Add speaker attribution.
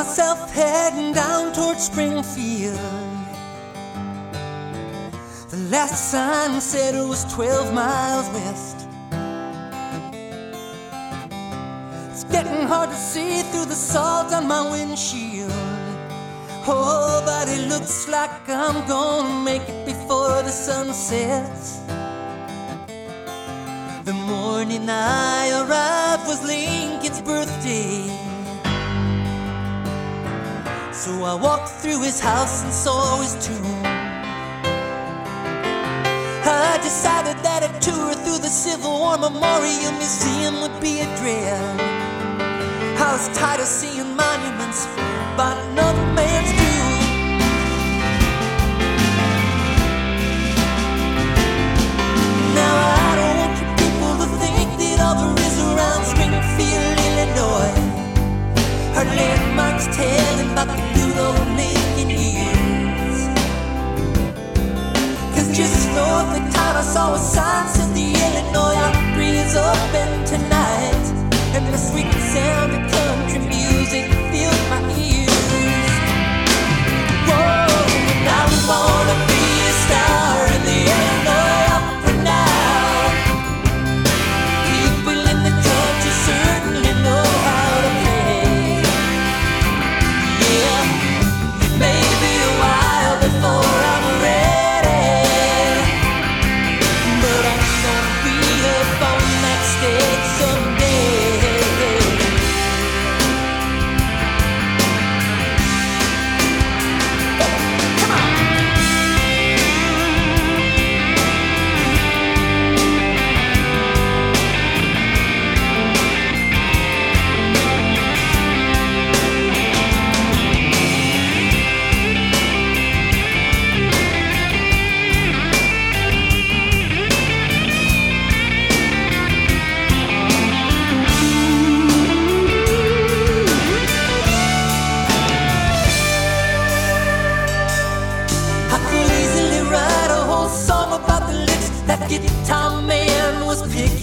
Speaker 1: myself heading down towards Springfield. The last sign said it was 12 miles west. It's getting hard to see through the salt on my windshield. Oh, but it looks like I'm gonna make it before the sun sets. The morning I arrived was Lincoln's birthday, so I walked through his house and saw his tomb. I decided that a tour through the Civil War Memorial Museum would be a dream. I was tired of seeing monuments by another man's doom. Now I don't want you people to think that all there is around Springfield, Illinois are landmarks telling about the good old Lincoln years. 'Cause just north of town I saw a sign said the Illinois Opry is open tonight, and the sweet sound of country music filled my ears. Whoa, and I wanna be a star in the Illinois Opera now. People in the country certainly know how to play. Yeah, maybe a while before I'm ready, but I'm gonna be up on that stage someday. Guitar man was picking